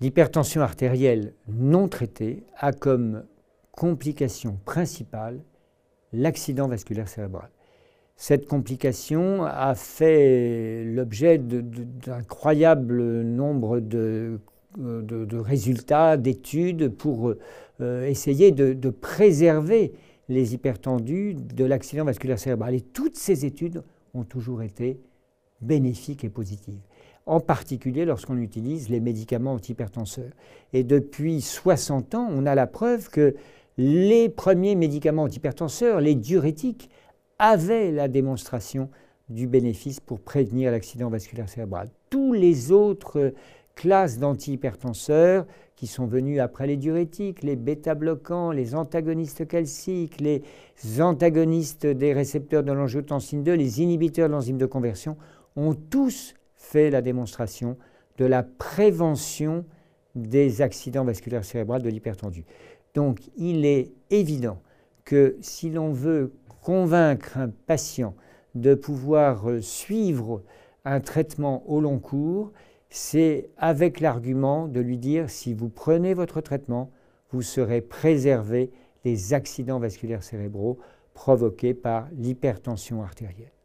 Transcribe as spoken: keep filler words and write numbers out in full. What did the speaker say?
L'hypertension artérielle non traitée a comme complication principale l'accident vasculaire cérébral. Cette complication a fait l'objet d'incroyables nombres de, de, de résultats, d'études pour euh, essayer de, de préserver les hypertendus de l'accident vasculaire cérébral. Et toutes ces études ont toujours été bénéfiques et positives, en particulier lorsqu'on utilise les médicaments antihypertenseurs. Et depuis soixante ans, on a la preuve que les premiers médicaments antihypertenseurs, les diurétiques, avaient la démonstration du bénéfice pour prévenir l'accident vasculaire cérébral. Tous les autres classes d'antihypertenseurs qui sont venus après les diurétiques, les bêta-bloquants, les antagonistes calciques, les antagonistes des récepteurs de l'angiotensine deux, les inhibiteurs de l'enzyme de conversion, ont tous fait la démonstration de la prévention des accidents vasculaires cérébraux de l'hypertendu. Donc il est évident que si l'on veut convaincre un patient de pouvoir suivre un traitement au long cours, c'est avec l'argument de lui dire si vous prenez votre traitement, vous serez préservé des accidents vasculaires cérébraux provoqués par l'hypertension artérielle.